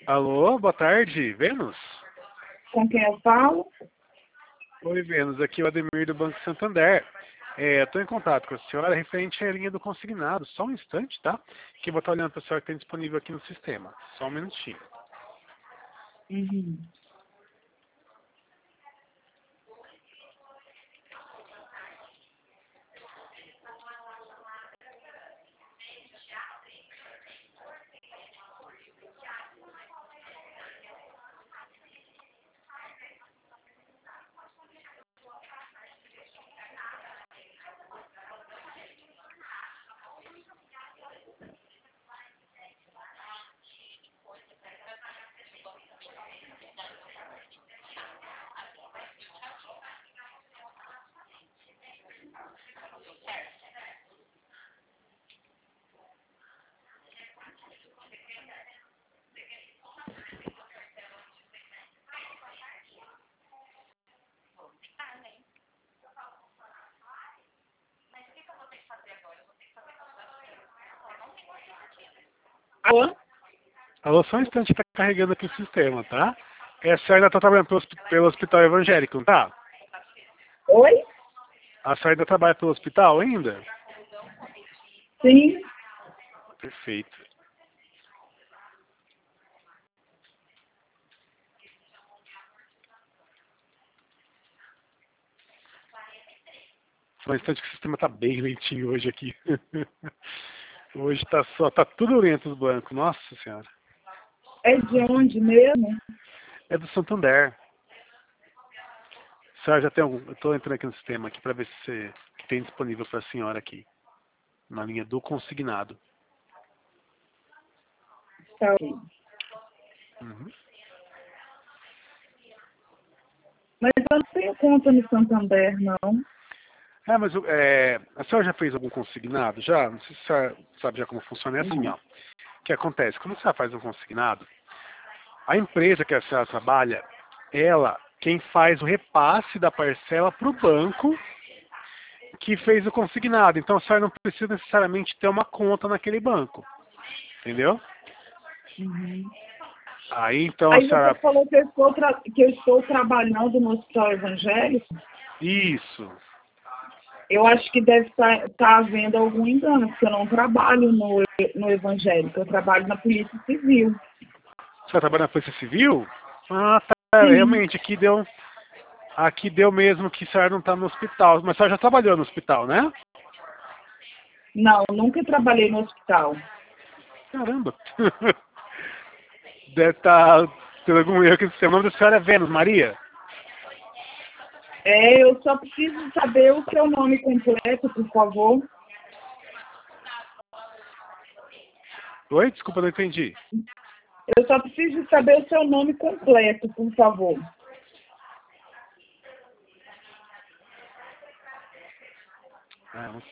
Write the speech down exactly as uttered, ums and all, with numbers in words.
Alô, boa tarde, Vênus? Com quem eu falo? Oi, Vênus, aqui é o Ademir do Banco Santander. Estou em contato com a senhora referente à linha do consignado. Só um instante, tá? Que eu vou estar olhando para a senhora que tem disponível aqui no sistema. Só um minutinho. Uhum. Alô? Alô, só um instante, está carregando aqui o sistema, tá? É, a senhora ainda está trabalhando pelo, hospi- pelo hospital evangélico, não tá? Oi? A senhora ainda trabalha pelo hospital ainda? Sim. Perfeito. Só um instante que o sistema está bem lentinho hoje aqui. Hoje tá só, tá tudo lento os bancos, nossa senhora. É de onde mesmo? É do Santander. A senhora já tem algum. Eu estou entrando aqui no sistema aqui para ver se você, que tem disponível para a senhora aqui. Na linha do consignado. Tá ok. Uhum. Mas eu não tenho conta no Santander, não. É, mas é, a senhora já fez algum consignado? Já? Não sei se a senhora sabe já como funciona. É assim, ó. Não. O que acontece? Quando a senhora faz um consignado, a empresa que a senhora trabalha, ela, quem faz o repasse da parcela para o banco que fez o consignado. Então a senhora não precisa necessariamente ter uma conta naquele banco. Entendeu? Uhum. Aí então a Aí você senhora. falou que eu, estou tra- que eu estou trabalhando no hospital evangélico. Isso. Eu acho que deve estar tá havendo algum engano, porque eu não trabalho no, no evangélico, eu trabalho na Polícia Civil. A senhora trabalha na Polícia Civil? Ah, tá. Sim. Realmente, aqui deu. Aqui deu mesmo que a senhora não está no hospital. Mas a senhora já trabalhou no hospital, né? Não, nunca trabalhei no hospital. Caramba. Deve estar tendo algum erro aqui no sistema. O nome da senhora é Vênus Maria? É, eu só preciso saber o seu nome completo, por favor. Oi? Desculpa, não entendi. Eu só preciso saber o seu nome completo, por favor. Ah,